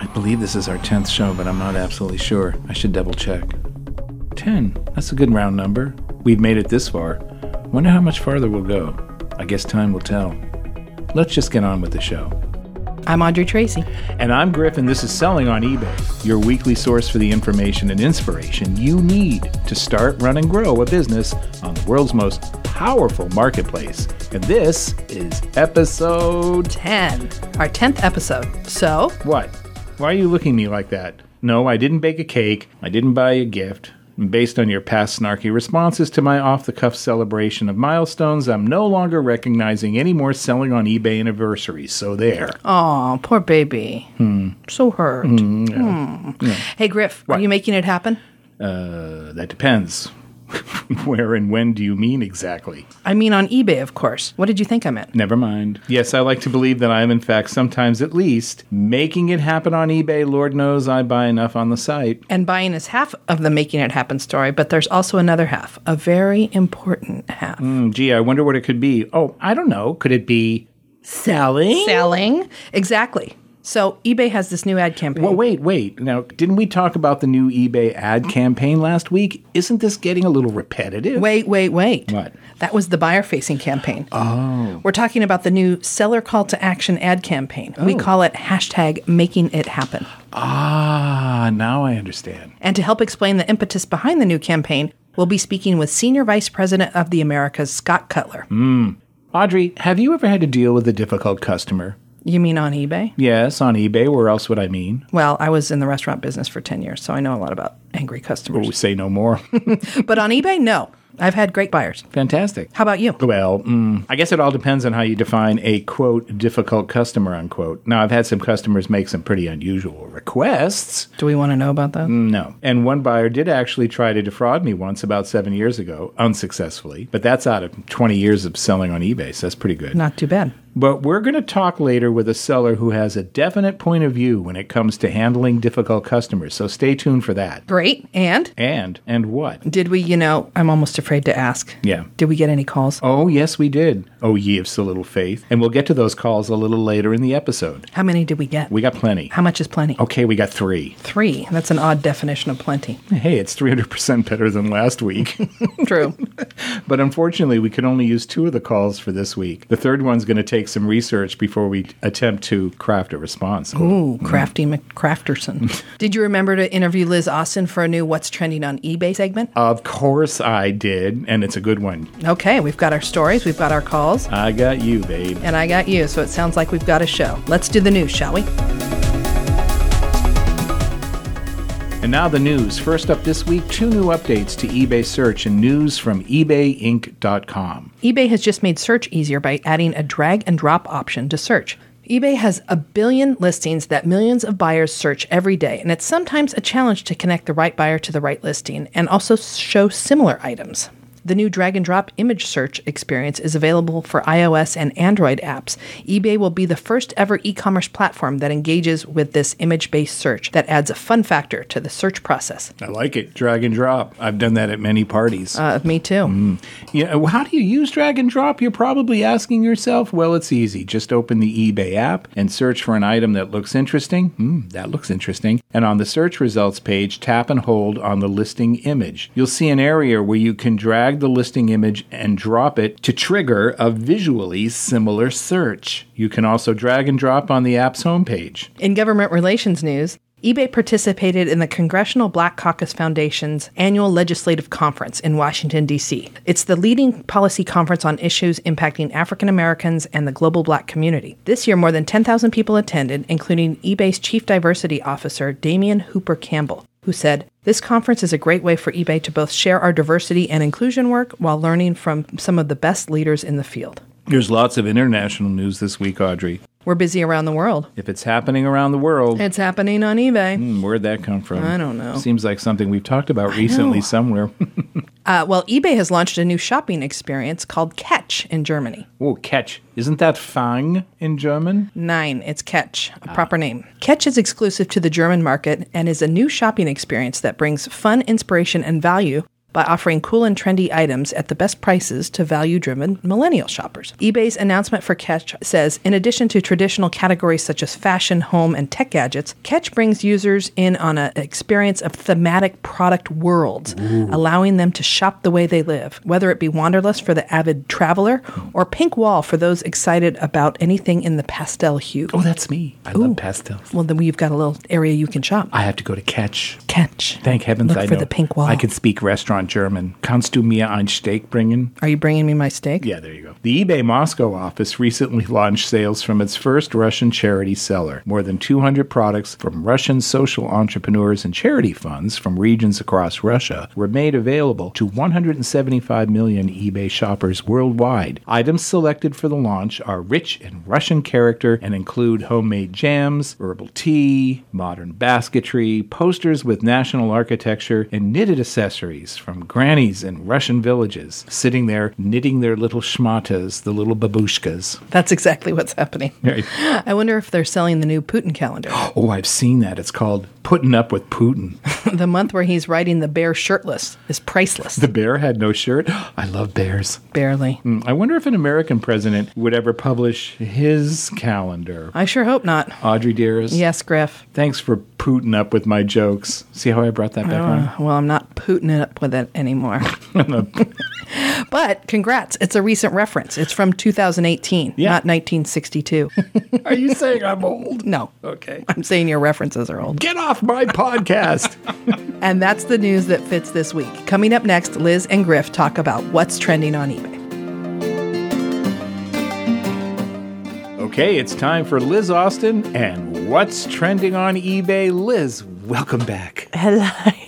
I believe this is our 10th show, but I'm not absolutely sure. I should double check. 10. That's a good round number. We've made it this far. Wonder how much farther we'll go. I guess time will tell. Let's just get on with the show. I'm Audrey Tracy. And I'm Griff, and this is Selling on eBay, your weekly source for the information and inspiration you need to start, run, and grow a business on the world's most powerful marketplace. And this is episode 10. Our 10th episode. So? What? Why are you looking at me like that? No, I didn't bake a cake. I didn't buy you a gift. And based on your past snarky responses to my off-the-cuff celebration of milestones, I'm no longer recognizing any more Selling on eBay anniversaries. So there. Aw, poor baby. So hurt. Yeah. Hey, Griff, What? are you making it happen? That depends. Where and when do you mean exactly? I mean on eBay, of course. What did you think I meant? Never mind. Yes, I like to believe that I am, in fact, sometimes at least, making it happen on eBay. Lord knows I buy enough on the site. And buying is half of the making it happen story, but there's also another half, a very important half. Gee, I wonder what it could be. Oh, I don't know. Could it be selling? Selling? Exactly. So eBay has this new ad campaign. Well, wait. Now, didn't we talk about the new eBay ad campaign last week? Isn't this getting a little repetitive? Wait. What? That was the buyer-facing campaign. Oh. We're talking about the new seller call to action ad campaign. We call it #MakingItHappen. Ah, now I understand. And to help explain the impetus behind the new campaign, we'll be speaking with Senior Vice President of the Americas, Scott Cutler. Audrey, have you ever had to deal with a difficult customer? You mean on eBay? Yes, on eBay. Where else would I mean? Well, I was in the restaurant business for 10 years, so I know a lot about angry customers. Oh, say no more. But on eBay, no. I've had great buyers. Fantastic. How about you? Well, I guess it all depends on how you define a, quote, difficult customer, unquote. Now, I've had some customers make some pretty unusual requests. Do we want to know about that? No. And one buyer did actually try to defraud me once about 7 years ago, unsuccessfully. But that's out of 20 years of selling on eBay, so that's pretty good. Not too bad. But we're going to talk later with a seller who has a definite point of view when it comes to handling difficult customers, so stay tuned for that. Great. And? And what? Did we, I'm almost afraid to ask. Yeah. Did we get any calls? Oh, yes, we did. Oh, ye of so little faith. And we'll get to those calls a little later in the episode. How many did we get? We got plenty. How much is plenty? Okay, we got 3. 3. That's an odd definition of plenty. Hey, it's 300% better than last week. True. But unfortunately, we could only use 2 of the calls for this week. The third one's going to take some research before we attempt to craft a response. Ooh, Crafty McCrafterson. Did you remember to interview Liz Austin for a new What's Trending on eBay segment? Of course I did, and it's a good one. Okay, we've got our stories, we've got our calls. I got you, babe. And I got you, so it sounds like we've got a show. Let's do the news, shall we? And now the news. First up this week, 2 new updates to eBay search and news from eBayInc.com. eBay has just made search easier by adding a drag and drop option to search. eBay has 1 billion listings that millions of buyers search every day, and it's sometimes a challenge to connect the right buyer to the right listing and also show similar items. The new drag-and-drop image search experience is available for iOS and Android apps. eBay will be the first ever e-commerce platform that engages with this image-based search that adds a fun factor to the search process. I like it. Drag and drop. I've done that at many parties. Me too. How do you use drag and drop? You're probably asking yourself. Well, it's easy. Just open the eBay app and search for an item that looks interesting. That looks interesting. And on the search results page, tap and hold on the listing image. You'll see an area where you can drag the listing image and drop it to trigger a visually similar search. You can also drag and drop on the app's homepage. In government relations news, eBay participated in the Congressional Black Caucus Foundation's annual legislative conference in Washington, D.C. It's the leading policy conference on issues impacting African Americans and the global black community. This year, more than 10,000 people attended, including eBay's Chief Diversity Officer, Damian Hooper Campbell, who said, "This conference is a great way for eBay to both share our diversity and inclusion work while learning from some of the best leaders in the field." There's lots of international news this week, Audrey. We're busy around the world. If it's happening around the world, It's happening on eBay. where'd that come from? I don't know. Seems like something we've talked about recently somewhere. Well, eBay has launched a new shopping experience called Catch in Germany. Oh, Catch. Isn't that Fang in German? 9, it's Catch, a proper name. Catch is exclusive to the German market and is a new shopping experience that brings fun, inspiration, and value by offering cool and trendy items at the best prices to value-driven millennial shoppers. eBay's announcement for Catch says, in addition to traditional categories such as fashion, home, and tech gadgets, Catch brings users in on an experience of thematic product worlds, allowing them to shop the way they live, whether it be Wanderlust for the avid traveler or Pink Wall for those excited about anything in the pastel hue. Oh, that's me. I love pastels. Well, then you've got a little area you can shop. I have to go to Catch. Catch. Thank heavens Look I for know. the pink wall. I can speak restaurant German. Kannst du mir ein Steak bringen? Are you bringing me my steak? Yeah, there you go. The eBay Moscow office recently launched sales from its first Russian charity seller. More than 200 products from Russian social entrepreneurs and charity funds from regions across Russia were made available to 175 million eBay shoppers worldwide. Items selected for the launch are rich in Russian character and include homemade jams, herbal tea, modern basketry, posters with national architecture, and knitted accessories from grannies in Russian villages, sitting there knitting their little shmatas, the little babushkas. That's exactly what's happening. Right. I wonder if they're selling the new Putin calendar. Oh, I've seen that. It's called Putting Up with Putin. The month where he's riding the bear shirtless is priceless. The bear had no shirt. I love bears. Barely. I wonder if an American president would ever publish his calendar. I sure hope not. Audrey dearest. Yes, Griff. Thanks for putting up with my jokes. See how I brought that back on? Well, I'm not putting it up with it anymore. But congrats. It's a recent reference. It's from 2018, not 1962. Are you saying I'm old? No. Okay. I'm saying your references are old. Get off my podcast. And that's the news that fits this week. Coming up next, Liz and Griff talk about what's trending on eBay. Okay, it's time for Liz Austin and what's trending on eBay. Liz, welcome back. Hello.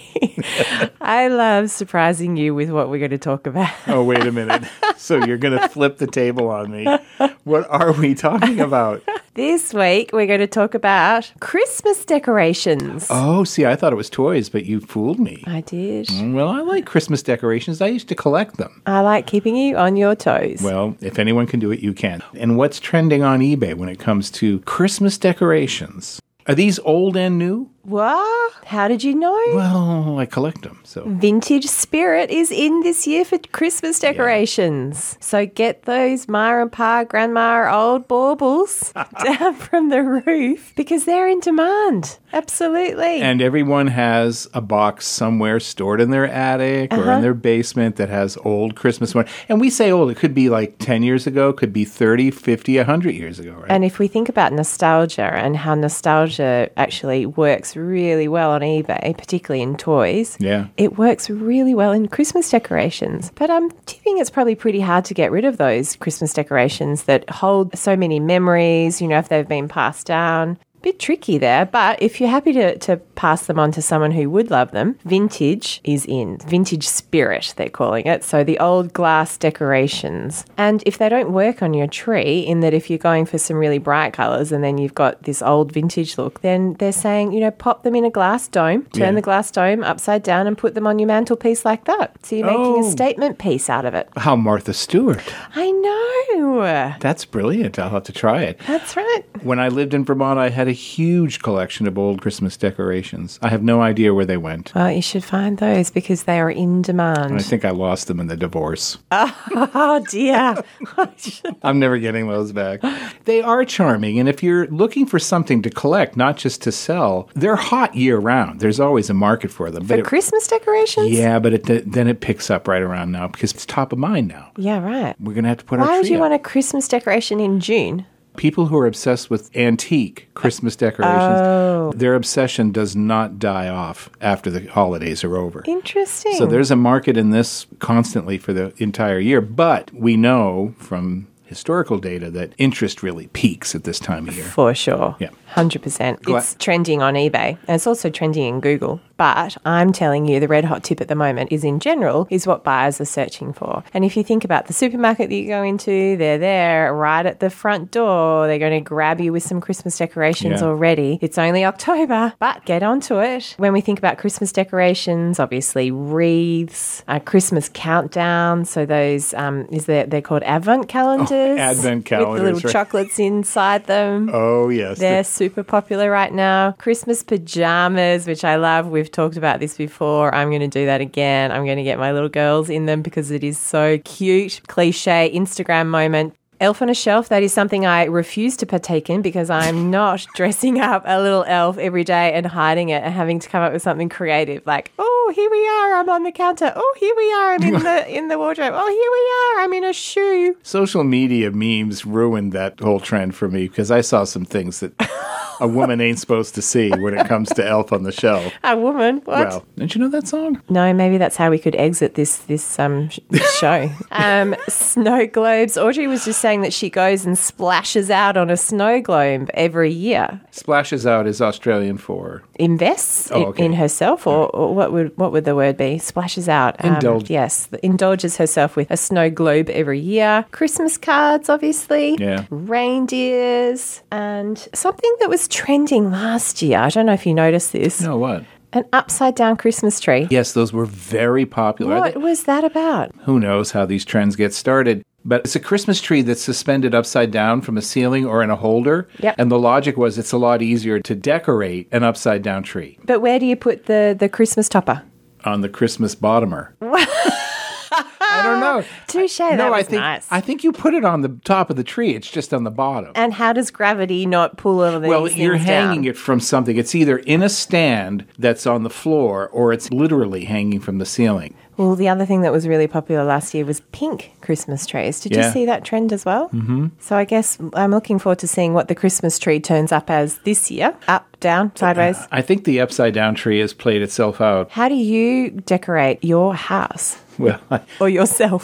I love surprising you with what we're going to talk about. Oh, wait a minute. So you're going to flip the table on me. What are we talking about? This week, we're going to talk about Christmas decorations. Oh, see, I thought it was toys, but you fooled me. I did. Well, I like Christmas decorations. I used to collect them. I like keeping you on your toes. Well, if anyone can do it, you can. And what's trending on eBay when it comes to Christmas decorations? Are these old and new? What? How did you know? Well, I collect them, so. Vintage Spirit is in this year for Christmas decorations. So get those Ma and Pa, Grandma old baubles down from the roof because they're in demand. Absolutely. And everyone has a box somewhere stored in their attic or in their basement that has old Christmas one. And we say old, it could be like 10 years ago, could be 30, 50, 100 years ago, right? And if we think about nostalgia and how nostalgia actually works really well on eBay, particularly in toys, it works really well in Christmas decorations. But I'm tipping it's probably pretty hard to get rid of those Christmas decorations that hold so many memories, you know, if they've been passed down. Bit tricky there, but if you're happy to pass them on to someone who would love them, vintage is in. Vintage Spirit, they're calling it. So the old glass decorations. And if they don't work on your tree, in that if you're going for some really bright colours and then you've got this old vintage look, then they're saying, you know, pop them in a glass dome, turn the glass dome upside down and put them on your mantelpiece like that. So you're making a statement piece out of it. How Martha Stewart. I know. That's brilliant. I'll have to try it. That's right. When I lived in Vermont, I had a huge collection of old Christmas decorations. I have no idea where they went. Well, you should find those because they are in demand. And I think I lost them in the divorce. Oh, dear. I'm never getting those back. They are charming, and if you're looking for something to collect, not just to sell, they're hot year-round. There's always a market for them. For Christmas decorations? Yeah, but then it picks up right around now because it's top of mind now. Yeah, right. We're going to have to put our tree Why would you up. want a Christmas decoration in June? People who are obsessed with antique Christmas decorations, their obsession does not die off after the holidays are over. Interesting. So there's a market in this constantly for the entire year. But we know from historical data that interest really peaks at this time of year. For sure. Yeah. 100%. It's trending on eBay and it's also trending in Google. But I'm telling you, the red hot tip at the moment is in general is what buyers are searching for. And if you think about the supermarket that you go into, they're there right at the front door. They're going to grab you with some Christmas decorations already. It's only October, but get onto it. When we think about Christmas decorations, obviously wreaths, Christmas countdown. So those, they're called Advent calendars. Advent calendars. With the little chocolates inside them. Oh, yes. They're super popular right now. Christmas pajamas, which I love with we've talked about this before. I'm going to do that again. I'm going to get my little girls in them because it is so cute. Cliche Instagram moment. Elf on a shelf, that is something I refuse to partake in because I'm not dressing up a little elf every day and hiding it and having to come up with something creative like, oh, here we are, I'm on the counter. Oh, here we are, I'm in the wardrobe. Oh, here we are, I'm in a shoe. Social media memes ruined that whole trend for me because I saw some things that a woman ain't supposed to see when it comes to Elf on the Shelf. A woman? What? Well, didn't you know that song? No, maybe that's how we could exit this show. Snow globes. Audrey was just saying that she goes and splashes out on a snow globe every year. Splashes out is Australian for? Invests in herself, or what would the word be? Splashes out. Yes, indulges herself with a snow globe every year. Christmas cards, obviously. Yeah. Reindeers. And something that was trending last year. I don't know if you noticed this. No, what? An upside-down Christmas tree. Yes, those were very popular. What was that about? Who knows how these trends get started. But it's a Christmas tree that's suspended upside down from a ceiling or in a holder. Yep. And the logic was it's a lot easier to decorate an upside-down tree. But where do you put the Christmas topper? On the Christmas bottomer. I don't know. Touche, that was nice. I think you put it on the top of the tree. It's just on the bottom. And how does gravity not pull all of these things down? Well, you're hanging it from something. It's either in a stand that's on the floor or it's literally hanging from the ceiling. Well, the other thing that was really popular last year was pink Christmas trees. Did you see that trend as well? Mm-hmm. So I guess I'm looking forward to seeing what the Christmas tree turns up as this year. Up, down, sideways. I think the upside-down tree has played itself out. How do you decorate your house? Well, or yourself.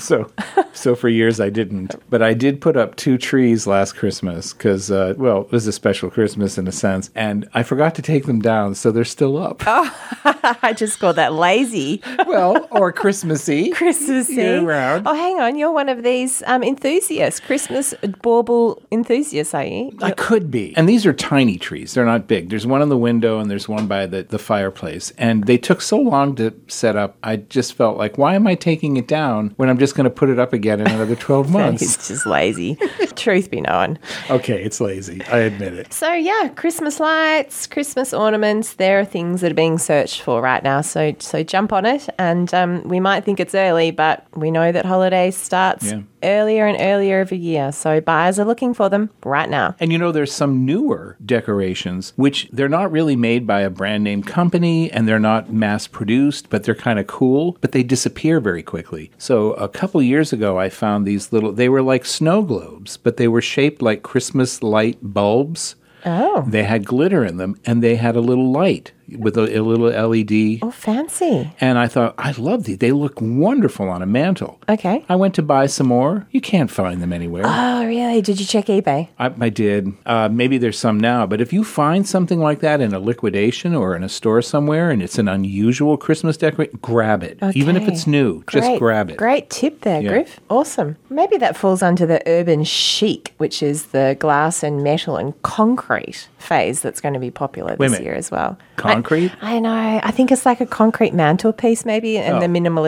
So for years I didn't. But I did put up 2 trees last Christmas because, it was a special Christmas in a sense. And I forgot to take them down, so they're still up. Oh, I just called that lazy. Well, or Christmassy. Christmassy. Year-round. Oh, hang on. You're one of these enthusiasts, Christmas bauble enthusiasts, are you? I could be. And these are tiny trees. They're not big. There's one in the window and there's one by the fireplace. And they took so long to set up, I just felt like, why am I taking it down when I'm just going to put it up again in another 12 months? It's just lazy. Truth be known. Okay, it's lazy. I admit it. So, yeah, Christmas lights, Christmas ornaments, there are things that are being searched for right now. So jump on it. And we might think it's early, but we know that holidays starts earlier and earlier every year. So buyers are looking for them right now. And there's some newer decorations, which they're not really made by a brand name company and they're not mass produced, but they're kind of cool, but they disappear very quickly. So a couple years ago, I found these they were like snow globes, but they were shaped like Christmas light bulbs. Oh. They had glitter in them and they had a little light with a little LED. Oh, fancy. And I thought, I love these. They look wonderful on a mantle. Okay. I went to buy some more. You can't find them anywhere. Oh, really? Did you check eBay? I did. Maybe there's some now. But if you find something like that in a liquidation or in a store somewhere and it's an unusual Christmas decoration, grab it. Okay. Even if it's new, just grab it. Great tip there, Griff. Awesome. Maybe that falls under the urban chic, which is the glass and metal and concrete phase that's going to be popular this year as well. Concrete? I know. I think it's like a concrete mantelpiece maybe and the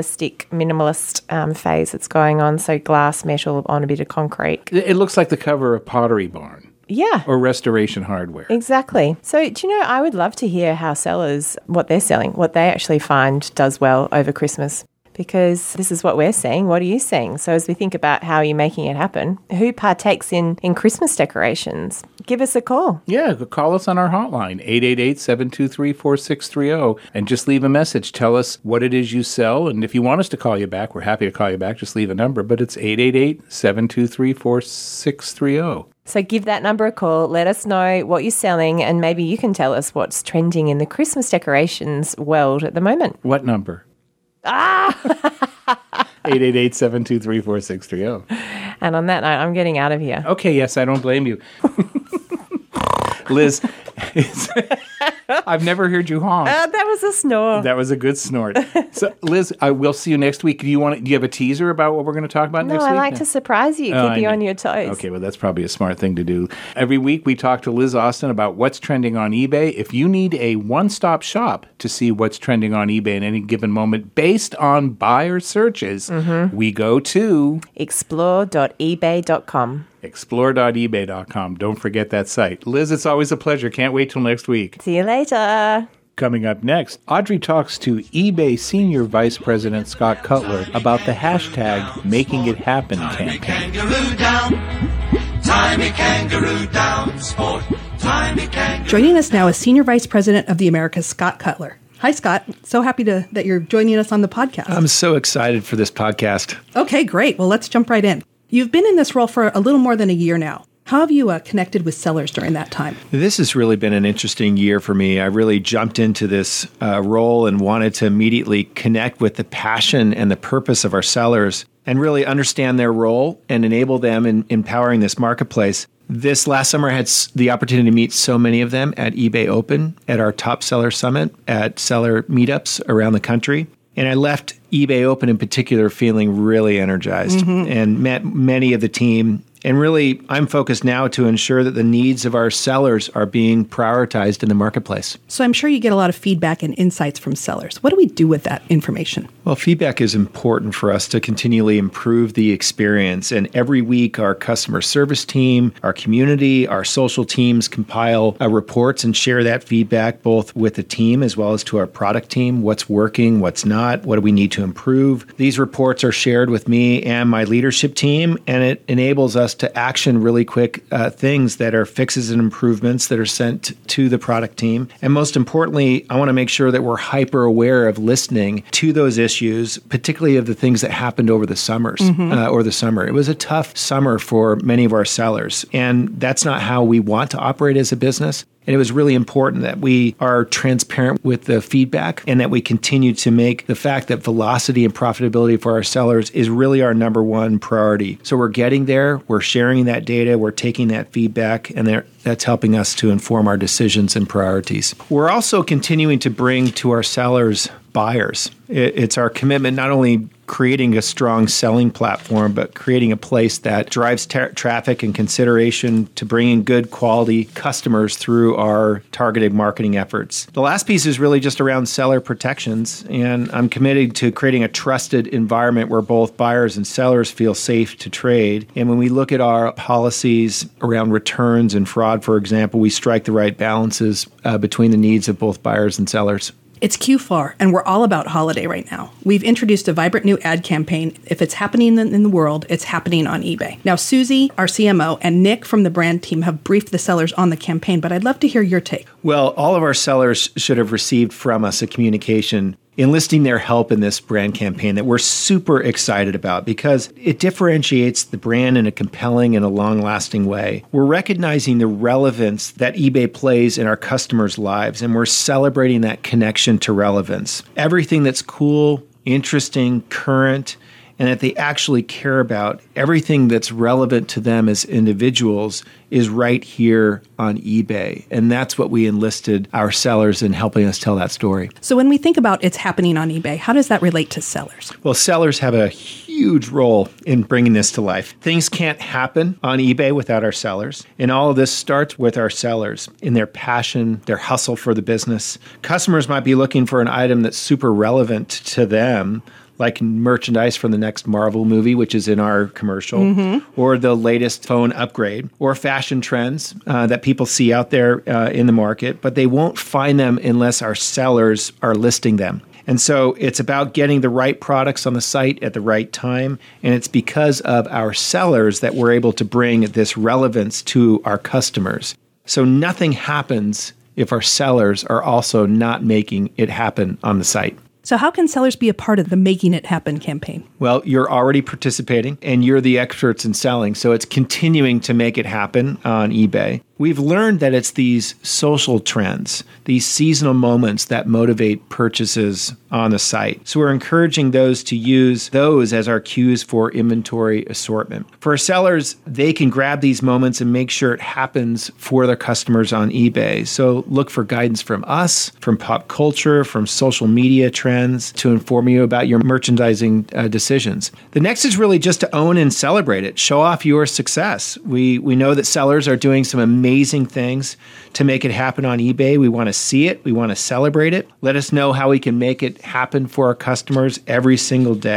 minimalist phase that's going on. So glass, metal on a bit of concrete. It looks like the cover of Pottery Barn. Yeah. Or Restoration Hardware. Exactly. So, do you know, I would love to hear how sellers, what they're selling, what they actually find does well over Christmas. Because this is what we're seeing. What are you seeing? So as we think about how you're making it happen, who partakes in Christmas decorations? Give us a call. Yeah, call us on our hotline, 888-723-4630, and just leave a message. Tell us what it is you sell, and if you want us to call you back, we're happy to call you back. Just leave a number, but it's 888-723-4630. So give that number a call, let us know what you're selling, and maybe you can tell us what's trending in the Christmas decorations world at the moment. What number? 888-723-4630. And on that note, I'm getting out of here. Okay, yes, I don't blame you. Liz, I've never heard you honk. That was a snore. That was a good snort. So, Liz, we'll see you next week. Do you have a teaser about what we're going to talk about next week? No, I like to surprise you, keep you on your toes. Okay, well, that's probably a smart thing to do. Every week, we talk to Liz Austin about what's trending on eBay. If you need a one-stop shop to see what's trending on eBay at any given moment based on buyer searches, we go to explore.ebay.com. Explore.ebay.com. Don't forget that site. Liz, it's always a pleasure. Can't wait till next week. See you later. Coming up next, Audrey talks to eBay Senior Vice President Scott Cutler about the hashtag Making It Happen campaign. Kangaroo down, timey kangaroo down, sport, timey kangaroo. Joining us now is Senior Vice President of the Americas, Scott Cutler. Hi, Scott. So happy that you're joining us on the podcast. I'm so excited for this podcast. Okay, great. Well, let's jump right in. You've been in this role for a little more than a year now. How have you connected with sellers during that time? This has really been an interesting year for me. I really jumped into this role and wanted to immediately connect with the passion and the purpose of our sellers and really understand their role and enable them in empowering this marketplace. This last summer, I had the opportunity to meet so many of them at eBay Open, at our Top Seller Summit, at seller meetups around the country. And I left eBay Open in particular feeling really energized and met many of the team. And really, I'm focused now to ensure that the needs of our sellers are being prioritized in the marketplace. So I'm sure you get a lot of feedback and insights from sellers. What do we do with that information? Well, feedback is important for us to continually improve the experience. And every week, our customer service team, our community, our social teams compile reports and share that feedback both with the team as well as to our product team. What's working, what's not, what do we need to improve? These reports are shared with me and my leadership team, and it enables us to action really quick things that are fixes and improvements that are sent to the product team. And most importantly, I want to make sure that we're hyper aware of listening to those issues, particularly of the things that happened over the summers or the summer. It was a tough summer for many of our sellers, and that's not how we want to operate as a business. And it was really important that we are transparent with the feedback and that we continue to make the fact that velocity and profitability for our sellers is really our number one priority. So we're getting there, we're sharing that data, we're taking that feedback, and that's helping us to inform our decisions and priorities. We're also continuing to bring to our sellers buyers. It's our commitment not only creating a strong selling platform, but creating a place that drives traffic and consideration to bring in good quality customers through our targeted marketing efforts. The last piece is really just around seller protections, and I'm committed to creating a trusted environment where both buyers and sellers feel safe to trade. And when we look at our policies around returns and fraud, for example, we strike the right balances between the needs of both buyers and sellers. It's Q4, and we're all about holiday right now. We've introduced a vibrant new ad campaign. If it's happening in the world, it's happening on eBay. Now, Susie, our CMO, and Nick from the brand team have briefed the sellers on the campaign, but I'd love to hear your take. Well, all of our sellers should have received from us a communication enlisting their help in this brand campaign that we're super excited about because it differentiates the brand in a compelling and a long-lasting way. We're recognizing the relevance that eBay plays in our customers' lives, and we're celebrating that connection to relevance. Everything that's cool, interesting, current, and that they actually care about, everything that's relevant to them as individuals is right here on eBay. And that's what we enlisted our sellers in helping us tell that story. So when we think about it's happening on eBay, how does that relate to sellers? Well, sellers have a huge role in bringing this to life. Things can't happen on eBay without our sellers. And all of this starts with our sellers in their passion, their hustle for the business. Customers might be looking for an item that's super relevant to them, like merchandise from the next Marvel movie, which is in our commercial, or the latest phone upgrade, or fashion trends that people see out there in the market, but they won't find them unless our sellers are listing them. And so it's about getting the right products on the site at the right time, and it's because of our sellers that we're able to bring this relevance to our customers. So nothing happens if our sellers are also not making it happen on the site. So how can sellers be a part of the Making It Happen campaign? Well, you're already participating and you're the experts in selling. So it's continuing to make it happen on eBay. We've learned that it's these social trends, these seasonal moments that motivate purchases on the site. So we're encouraging those to use those as our cues for inventory assortment. For sellers, they can grab these moments and make sure it happens for their customers on eBay. So look for guidance from us, from pop culture, from social media trends to inform you about your merchandising decisions. The next is really just to own and celebrate it. Show off your success. We know that sellers are doing some amazing things to make it happen on eBay. We want to see it. We want to celebrate it. Let us know how we can make it happen for our customers every single day.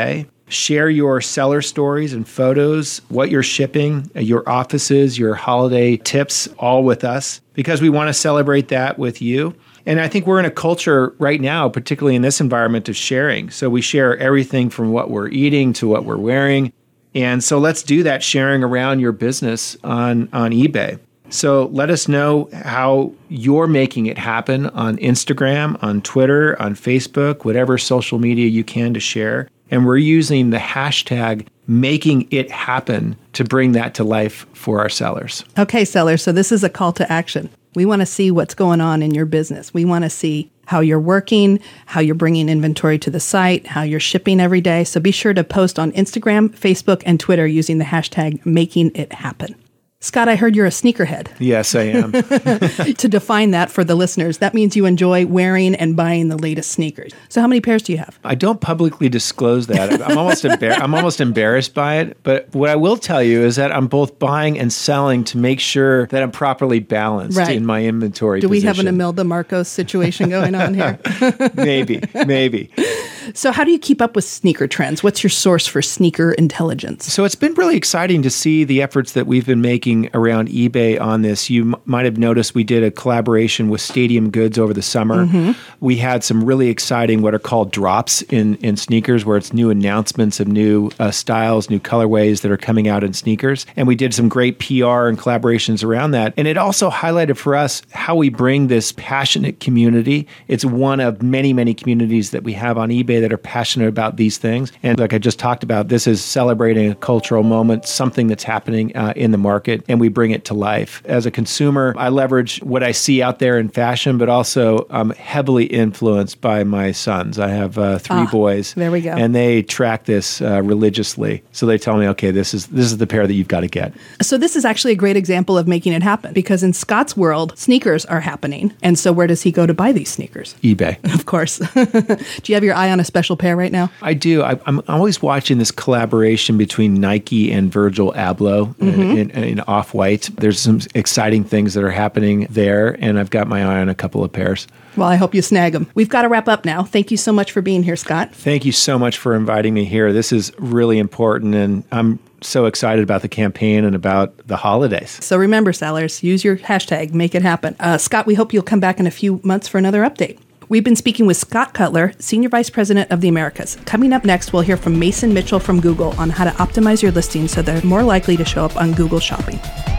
Share your seller stories and photos, what you're shipping, your offices, your holiday tips, all with us, because we want to celebrate that with you. And I think we're in a culture right now, particularly in this environment, of sharing. So we share everything from what we're eating to what we're wearing. And so let's do that sharing around your business on eBay. So let us know how you're making it happen on Instagram, on Twitter, on Facebook, whatever social media you can to share. And we're using the hashtag making it happen to bring that to life for our sellers. Okay, sellers. So this is a call to action. We want to see what's going on in your business. We want to see how you're working, how you're bringing inventory to the site, how you're shipping every day. So be sure to post on Instagram, Facebook, and Twitter using the hashtag making it happen. Scott, I heard you're a sneakerhead. Yes, I am. To define that for the listeners, that means you enjoy wearing and buying the latest sneakers. So how many pairs do you have? I don't publicly disclose that. I'm almost embarrassed by it. But what I will tell you is that I'm both buying and selling to make sure that I'm properly balanced in my inventory Do we position. have an Imelda Marcos situation going on here? Maybe. So how do you keep up with sneaker trends? What's your source for sneaker intelligence? So it's been really exciting to see the efforts that we've been making around eBay on this. You might have noticed we did a collaboration with Stadium Goods over the summer. Mm-hmm. We had some really exciting what are called drops in sneakers, where it's new announcements of new styles, new colorways that are coming out in sneakers. And we did some great PR and collaborations around that. And it also highlighted for us how we bring this passionate community. It's one of many, many communities that we have on eBay that are passionate about these things. And like I just talked about, this is celebrating a cultural moment, something that's happening in the market, and we bring it to life. As a consumer, I leverage what I see out there in fashion, but also I'm heavily influenced by my sons. I have 3 boys. There we go. And they track this religiously. So they tell me, okay, this is the pair that you've got to get. So this is actually a great example of making it happen, because in Scott's world, sneakers are happening. And so where does he go to buy these sneakers? eBay. Of course. Do you have your eye on a special pair right now? I do. I'm always watching this collaboration between Nike and Virgil Abloh in Off-White. There's some exciting things that are happening there, and I've got my eye on a couple of pairs. Well, I hope you snag them. We've got to wrap up now. Thank you so much for being here, Scott. Thank you so much for inviting me here. This is really important, and I'm so excited about the campaign and about the holidays. So remember, sellers, use your hashtag, make it happen. Scott, we hope you'll come back in a few months for another update. We've been speaking with Scott Cutler, Senior Vice President of the Americas. Coming up next, we'll hear from Mason Mitchell from Google on how to optimize your listings so they're more likely to show up on Google Shopping.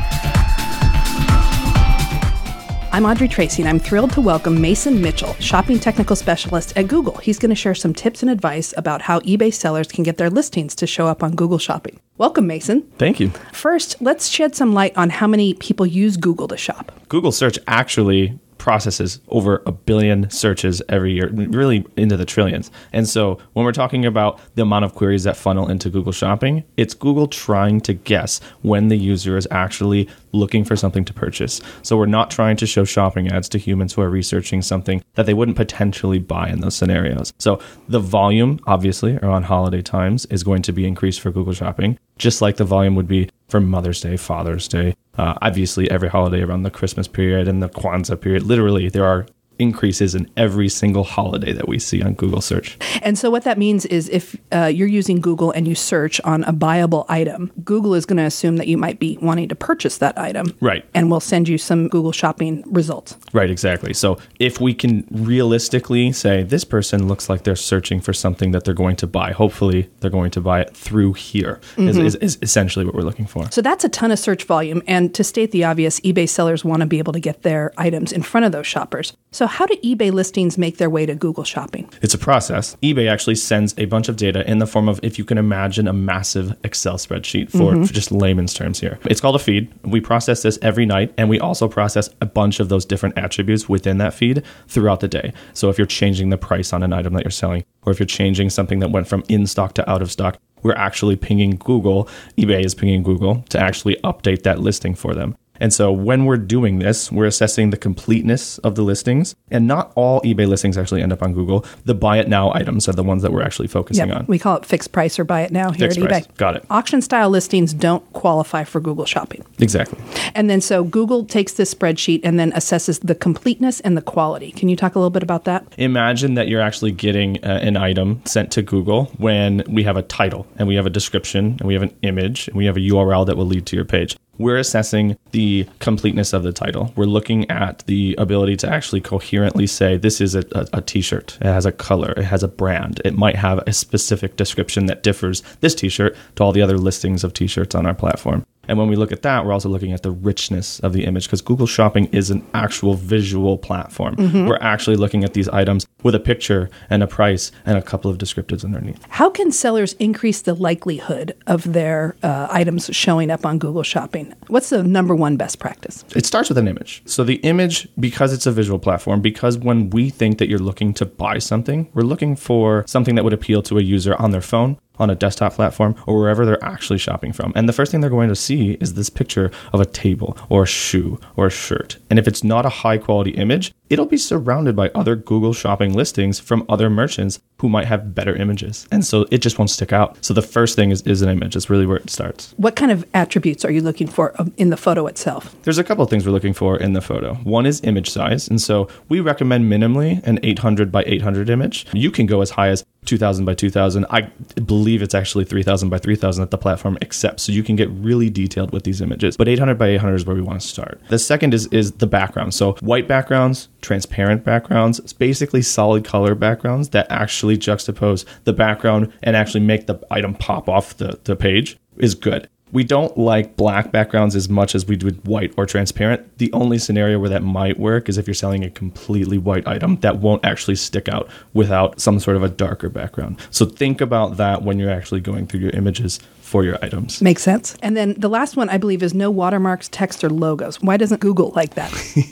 I'm Audrey Tracy, and I'm thrilled to welcome Mason Mitchell, Shopping Technical Specialist at Google. He's going to share some tips and advice about how eBay sellers can get their listings to show up on Google Shopping. Welcome, Mason. Thank you. First, let's shed some light on how many people use Google to shop. Google Search actually processes over 1 billion searches every year, really into the trillions. And so when we're talking about the amount of queries that funnel into Google Shopping, it's Google trying to guess when the user is actually looking for something to purchase. So we're not trying to show shopping ads to humans who are researching something that they wouldn't potentially buy in those scenarios. So the volume, obviously, around holiday times is going to be increased for Google Shopping, just like the volume would be for Mother's Day, Father's Day, obviously every holiday around the Christmas period and the Kwanzaa period. Literally, there are increases in every single holiday that we see on Google Search. And so what that means is if you're using Google and you search on a buyable item, Google is going to assume that you might be wanting to purchase that item. Right. And will send you some Google Shopping results. Right, exactly. So if we can realistically say this person looks like they're searching for something that they're going to buy, hopefully they're going to buy it through here, is essentially what we're looking for. So that's a ton of search volume. And to state the obvious, eBay sellers want to be able to get their items in front of those shoppers. So how do eBay listings make their way to Google Shopping? It's a process. eBay actually sends a bunch of data in the form of, if you can imagine, a massive Excel spreadsheet for just layman's terms here. It's called a feed. We process this every night, and we also process a bunch of those different attributes within that feed throughout the day. So if you're changing the price on an item that you're selling, or if you're changing something that went from in stock to out of stock, we're actually pinging Google. eBay is pinging Google to actually update that listing for them. And so when we're doing this, we're assessing the completeness of the listings. And not all eBay listings actually end up on Google. The buy it now items are the ones that we're actually focusing on. We call it fixed price or buy it now here Fixed at price. eBay. Got it. Auction style listings don't qualify for Google Shopping. Exactly. And then so Google takes this spreadsheet and then assesses the completeness and the quality. Can you talk a little bit about that? Imagine that you're actually getting an item sent to Google when we have a title and we have a description and we have an image and we have a URL that will lead to your page. We're assessing the completeness of the title. We're looking at the ability to actually coherently say, this is a t-shirt. It has a color. It has a brand. It might have a specific description that differs this t-shirt to all the other listings of t-shirts on our platform. And when we look at that, we're also looking at the richness of the image because Google Shopping is an actual visual platform. Mm-hmm. We're actually looking at these items with a picture and a price and a couple of descriptives underneath. How can sellers increase the likelihood of their items showing up on Google Shopping? What's the number one best practice? It starts with an image. So the image, because it's a visual platform, because when we think that you're looking to buy something, we're looking for something that would appeal to a user on their phone, on a desktop platform, or wherever they're actually shopping from. And the first thing they're going to see is this picture of a table or a shoe or a shirt. And if it's not a high quality image, it'll be surrounded by other Google Shopping listings from other merchants who might have better images. And so it just won't stick out. So the first thing is an image. It's really where it starts. What kind of attributes are you looking for in the photo itself? There's a couple of things we're looking for in the photo. One is image size. And so we recommend minimally an 800 by 800 image. You can go as high as 2000 by 2000. I believe it's actually 3000 by 3000 that the platform accepts. So you can get really detailed with these images. But 800 by 800 is where we want to start. The second is the background. So white backgrounds, transparent backgrounds, it's basically solid color backgrounds that actually juxtapose the background and actually make the item pop off the page is good. We don't like black backgrounds as much as we do white or transparent. The only scenario where that might work is if you're selling a completely white item that won't actually stick out without some sort of a darker background. So think about that when you're actually going through your images for your items. Makes sense. And then the last one, I believe, is no watermarks, text, or logos. Why doesn't Google like that?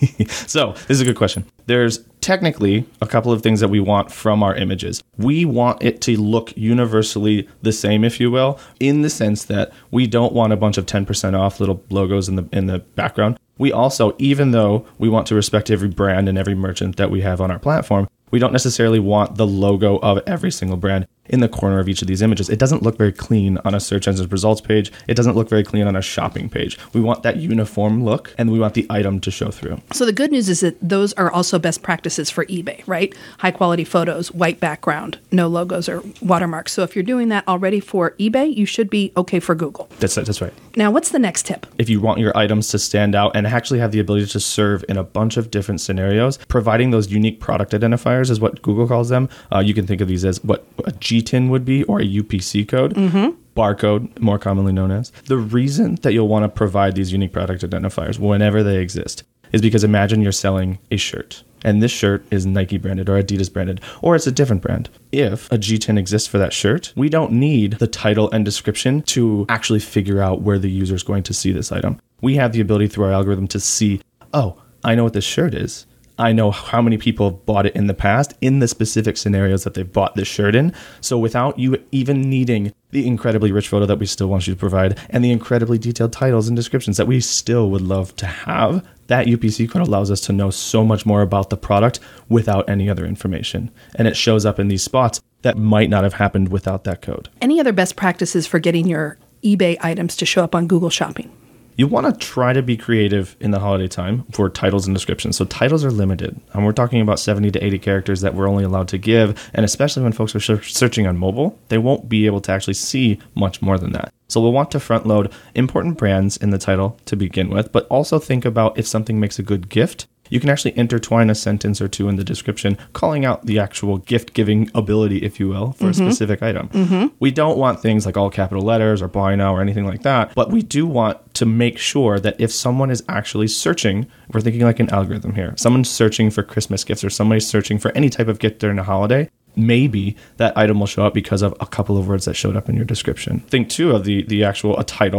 So this is a good question. There's technically a couple of things that we want from our images. We want it to look universally the same, if you will, in the sense that we don't want a bunch of 10% off little logos in the background. We also, even though we want to respect every brand and every merchant that we have on our platform, we don't necessarily want the logo of every single brand in the corner of each of these images. It doesn't look very clean on a search engine results page. It doesn't look very clean on a shopping page. We want that uniform look, and we want the item to show through. So the good news is that those are also best practices for eBay, right? High quality photos, white background, no logos or watermarks. So if you're doing that already for eBay, you should be okay for Google. That's right. Now, what's the next tip? If you want your items to stand out and actually have the ability to serve in a bunch of different scenarios, providing those unique product identifiers is what Google calls them. You can think of these as what a GTIN would be or a UPC code. Mm-hmm. Barcode, more commonly known as. The reason that you'll want to provide these unique product identifiers whenever they exist is because imagine you're selling a shirt. And this shirt is Nike branded or Adidas branded, or it's a different brand. If a GTIN exists for that shirt, we don't need the title and description to actually figure out where the user is going to see this item. We have the ability through our algorithm to see, oh, I know what this shirt is. I know how many people have bought it in the past in the specific scenarios that they've bought this shirt in. So without you even needing the incredibly rich photo that we still want you to provide and the incredibly detailed titles and descriptions that we still would love to have, that UPC code allows us to know so much more about the product without any other information. And it shows up in these spots that might not have happened without that code. Any other best practices for getting your eBay items to show up on Google Shopping? You want to try to be creative in the holiday time for titles and descriptions. So titles are limited. And we're talking about 70 to 80 characters that we're only allowed to give. And especially when folks are searching on mobile, they won't be able to actually see much more than that. So we'll want to front load important brands in the title to begin with, but also think about if something makes a good gift. You can actually intertwine a sentence or two in the description, calling out the actual gift-giving ability, if you will, for a specific item. Mm-hmm. We don't want things like all capital letters or buy now or anything like that, but we do want to make sure that if someone is actually searching, we're thinking like an algorithm here, someone's searching for Christmas gifts or somebody's searching for any type of gift during a holiday, maybe that item will show up because of a couple of words that showed up in your description. Think too of the actual a title,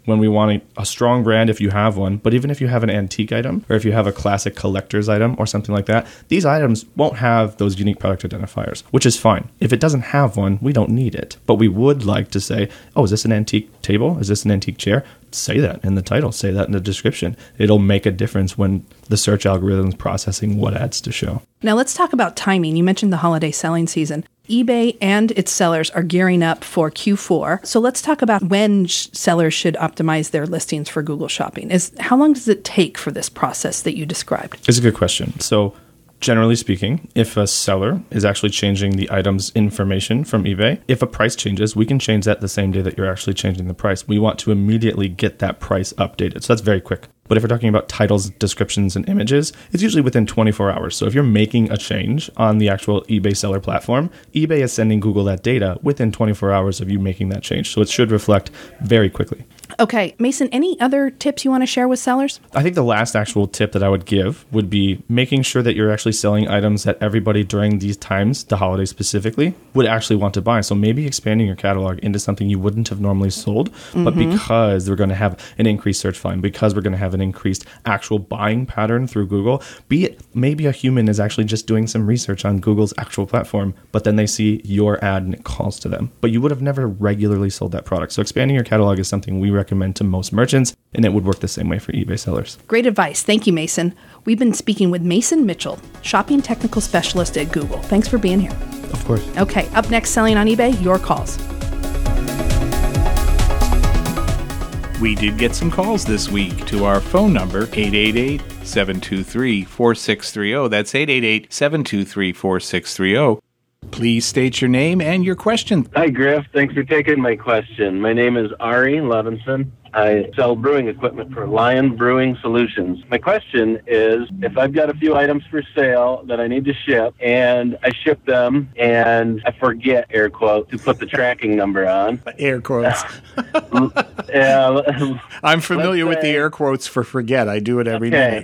when we want a strong brand if you have one, but even if you have an antique item or if you have a classic collector's item or something like that, these items won't have those unique product identifiers, which is fine. If it doesn't have one, we don't need it. But we would like to say, oh, is this an antique table? Is this an antique chair? Say that in the title, say that in the description. It'll make a difference when the search algorithm is processing what ads to show. Now let's talk about timing. You mentioned the holiday selling season. eBay and its sellers are gearing up for Q4. So let's talk about when sellers should optimize their listings for Google Shopping. How long does it take for this process that you described? It's a good question. So generally speaking, if a seller is actually changing the item's information from eBay, if a price changes, we can change that the same day that you're actually changing the price. We want to immediately get that price updated. So that's very quick. But if we're talking about titles, descriptions, and images, it's usually within 24 hours. So if you're making a change on the actual eBay seller platform, eBay is sending Google that data within 24 hours of you making that change. So it should reflect very quickly. Okay. Mason, any other tips you want to share with sellers? I think the last actual tip that I would give would be making sure that you're actually selling items that everybody during these times, the holidays specifically, would actually want to buy. So maybe expanding your catalog into something you wouldn't have normally sold, but because we're going to have an increased search volume, because we're going to have an increased actual buying pattern through Google, be it maybe a human is actually just doing some research on Google's actual platform, but then they see your ad and it calls to them. But you would have never regularly sold that product. So expanding your catalog is something we recommend to most merchants, and it would work the same way for eBay sellers. Great advice. Thank you, Mason. We've been speaking with Mason Mitchell, shopping technical specialist at Google. Thanks for being here. Of course. Okay, up next, Selling on eBay, your calls. We did get some calls this week to our phone number, 888-723-4630. That's 888-723-4630. Please state your name and your question. Hi, Griff. Thanks for taking my question. My name is Ari Levinson. I sell brewing equipment for Lion Brewing Solutions. My question is, if I've got a few items for sale that I need to ship, and I ship them, and I forget, air quote, to put the tracking number on. Air quotes. Yeah, I'm familiar with the air quotes for forget. I do it every minute.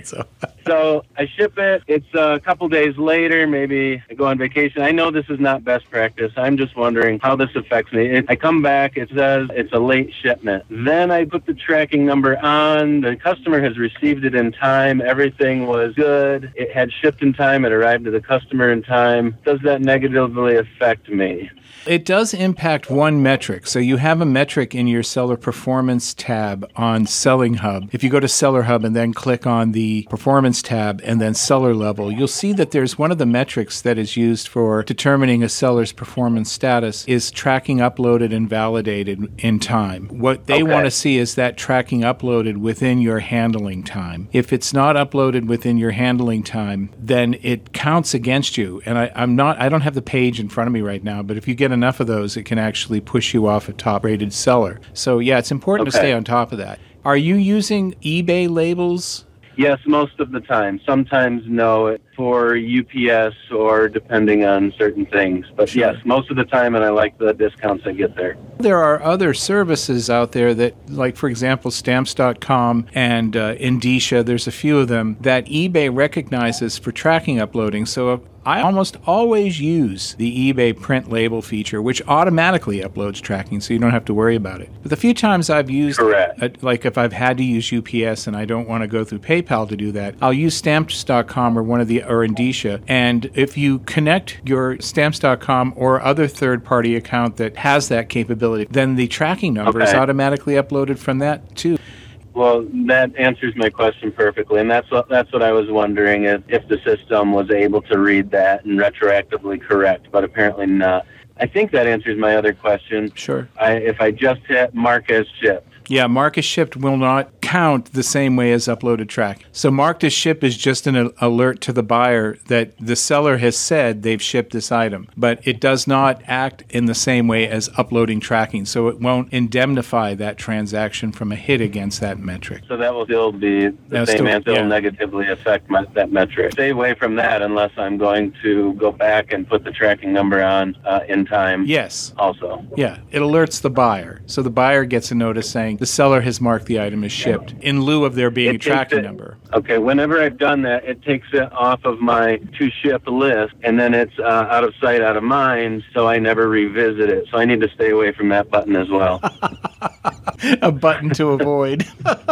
So I ship it. It's a couple days later. Maybe I go on vacation. I know this is not best practice. I'm just wondering how this affects me. I come back. It says it's a late shipment. Then I put the tracking number on. The customer has received it in time. Everything was good. It had shipped in time. It arrived to the customer in time. Does that negatively affect me? It does impact one metric. So you have a metric in your seller performance tab on Selling Hub. If you go to Seller Hub and then click on the performance tab and then seller level, you'll see that there's one of the metrics that is used for determining a seller's performance status is tracking uploaded and validated in time. What they want to see is that tracking uploaded within your handling time. If it's not uploaded within your handling time, then it counts against you. And I don't have the page in front of me right now, but if you get enough of those, it can actually push you off a top-rated seller. So, yeah, it's important to stay on top of that. Are you using eBay labels? Yes, most of the time. Sometimes no, for UPS or depending on certain things. But yes, most of the time, and I like the discounts I get there. There are other services out there that, like, for example, Stamps.com and Indicia, there's a few of them that eBay recognizes for tracking uploading. So I almost always use the eBay print label feature, which automatically uploads tracking, so you don't have to worry about it. But the few times I've used it, like if I've had to use UPS and I don't want to go through PayPal to do that, I'll use Stamps.com or Indicia. And if you connect your Stamps.com or other third-party account that has that capability, then the tracking number is automatically uploaded from that too. Well, that answers my question perfectly, and that's what I was wondering, if the system was able to read that and retroactively correct, but apparently not. I think that answers my other question. Sure. If I just hit mark as shipped. Yeah, mark as shipped will not count the same way as uploaded track. So marked as shipped is just an alert to the buyer that the seller has said they've shipped this item, but it does not act in the same way as uploading tracking. So it won't indemnify that transaction from a hit against that metric. So that will still be the same answer. It will negatively affect that metric. Stay away from that unless I'm going to go back and put the tracking number on in time. Yes. Also. Yeah, it alerts the buyer. So the buyer gets a notice saying the seller has marked the item as shipped in lieu of there being a tracking number. Okay, whenever I've done that, it takes it off of my to-ship list, and then it's out of sight, out of mind, so I never revisit it. So I need to stay away from that button as well. A button to avoid.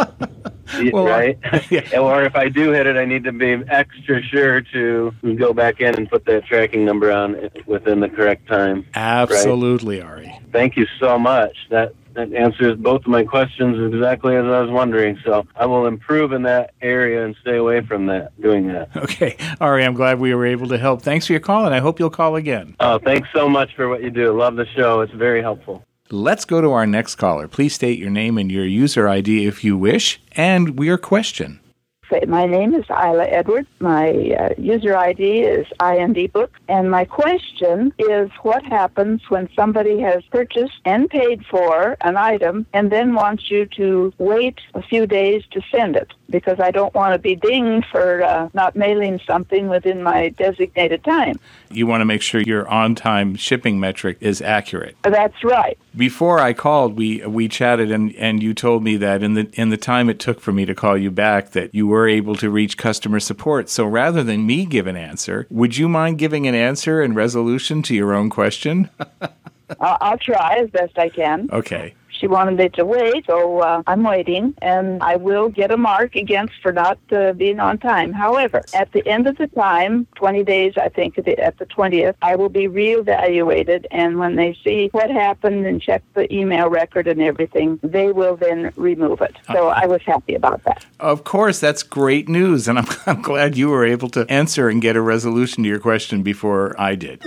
Well, right? Yeah. Or if I do hit it, I need to be extra sure to go back in and put that tracking number on within the correct time. Absolutely, right? Ari. Thank you so much. That answers both of my questions exactly as I was wondering. So I will improve in that area and stay away from doing that. Okay. Ari, I'm glad we were able to help. Thanks for your call, and I hope you'll call again. Oh, thanks so much for what you do. Love the show. It's very helpful. Let's go to our next caller. Please state your name and your user ID if you wish, and your question. My name is Isla Edwards. My user ID is INDBook. And my question is, what happens when somebody has purchased and paid for an item and then wants you to wait a few days to send it? Because I don't want to be dinged for not mailing something within my designated time. You want to make sure your on-time shipping metric is accurate. That's right. Before I called, we chatted, and you told me that in the time it took for me to call you back, that you were able to reach customer support. So rather than me give an answer, would you mind giving an answer and resolution to your own question? I'll try as best I can. Okay. She wanted me to wait, so I'm waiting, and I will get a mark against for not being on time. However, at the end of the time, 20 days, I think, at the 20th, I will be reevaluated, and when they see what happened and check the email record and everything, they will then remove it. So I was happy about that. Of course, that's great news, and I'm glad you were able to answer and get a resolution to your question before I did.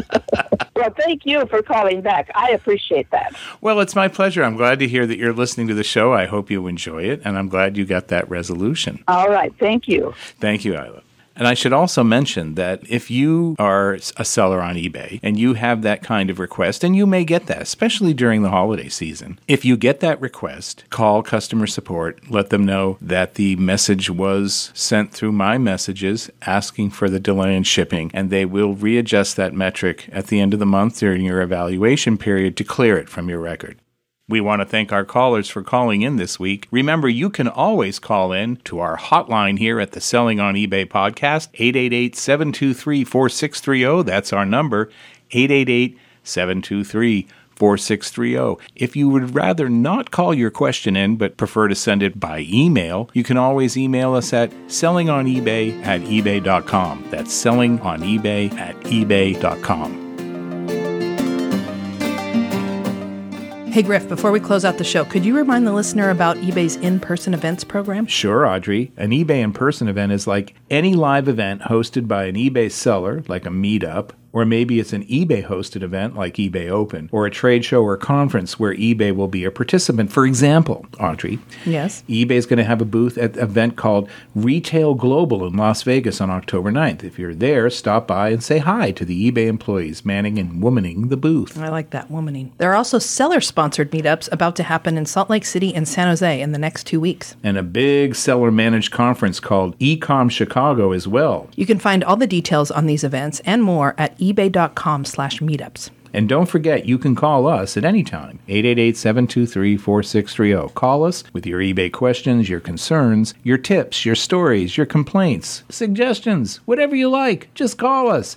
Well, thank you for calling back. I appreciate that. Well, it's my pleasure. I'm glad to hear that you're listening to the show. I hope you enjoy it, and I'm glad you got that resolution. All right. Thank you. Thank you, Isla. And I should also mention that if you are a seller on eBay and you have that kind of request, and you may get that, especially during the holiday season, if you get that request, call customer support, let them know that the message was sent through my messages asking for the delay in shipping, and they will readjust that metric at the end of the month during your evaluation period to clear it from your record. We want to thank our callers for calling in this week. Remember, you can always call in to our hotline here at the Selling on eBay podcast, 888-723-4630. That's our number, 888-723-4630. If you would rather not call your question in but prefer to send it by email, you can always email us at sellingonebay@ebay.com. That's sellingonebay@ebay.com. Hey, Griff, before we close out the show, could you remind the listener about eBay's in-person events program? Sure, Audrey. An eBay in-person event is like any live event hosted by an eBay seller, like a meetup, or maybe it's an eBay-hosted event like eBay Open, or a trade show or conference where eBay will be a participant. For example, Audrey, yes, eBay is going to have a booth at an event called Retail Global in Las Vegas on October 9th. If you're there, stop by and say hi to the eBay employees manning and womaning the booth. I like that, womaning. There are also seller-sponsored meetups about to happen in Salt Lake City and San Jose in the next 2 weeks. And a big seller-managed conference called eCom Chicago as well. You can find all the details on these events and more at ebay.com/meetups. And don't forget, you can call us at any time, 888-723-4630. Call us with your eBay questions, your concerns, your tips, your stories, your complaints, suggestions, whatever you like. Just call us,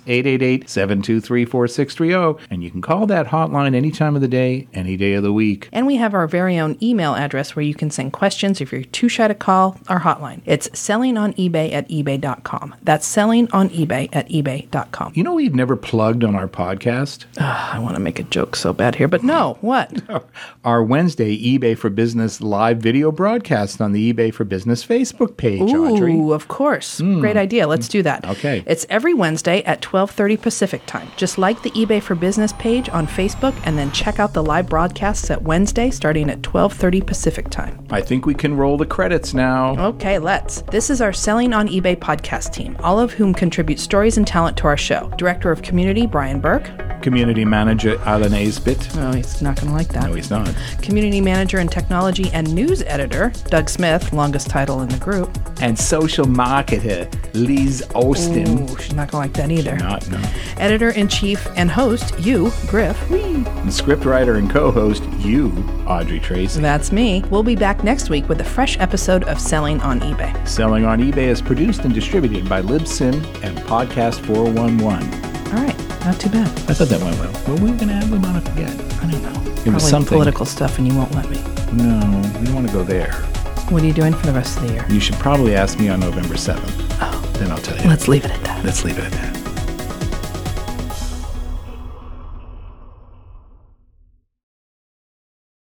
888-723-4630. And you can call that hotline any time of the day, any day of the week. And we have our very own email address where you can send questions if you're too shy to call our hotline. It's sellingonebay@ebay.com. That's sellingonebay@ebay.com. You know we've never plugged on our podcast? I want to make a joke so bad here, but no, what? Our Wednesday eBay for Business live video broadcast on the eBay for Business Facebook page, Audrey. Ooh, of course. Great idea. Let's do that. Okay. It's every Wednesday at 12:30 Pacific time. Just like the eBay for Business page on Facebook and then check out the live broadcasts at Wednesday starting at 12:30 Pacific time. I think we can roll the credits now. Okay, let's. This is our Selling on eBay podcast team, all of whom contribute stories and talent to our show. Director of Community, Brian Burke. Community Manager, Alan Aisbit. Oh, he's not going to like that. No, he's not. Community Manager in Technology and News Editor, Doug Smith, longest title in the group. And Social Marketer, Liz Austin. Ooh, she's not going to like that either. Not, no. Editor-in-Chief and host, you, Griff. Whee! And scriptwriter and co-host, you, Audrey Tracy. That's me. We'll be back next week with a fresh episode of Selling on eBay. Selling on eBay is produced and distributed by Libsyn and Podcast 411. All right. Not too bad. I thought that went well. What were we going to have them on again? I don't know. It was something. Political stuff, and you won't let me. No, you don't want to go there. What are you doing for the rest of the year? You should probably ask me on November 7th. Oh. Then I'll tell you. Let's leave it at that. Let's leave it at that.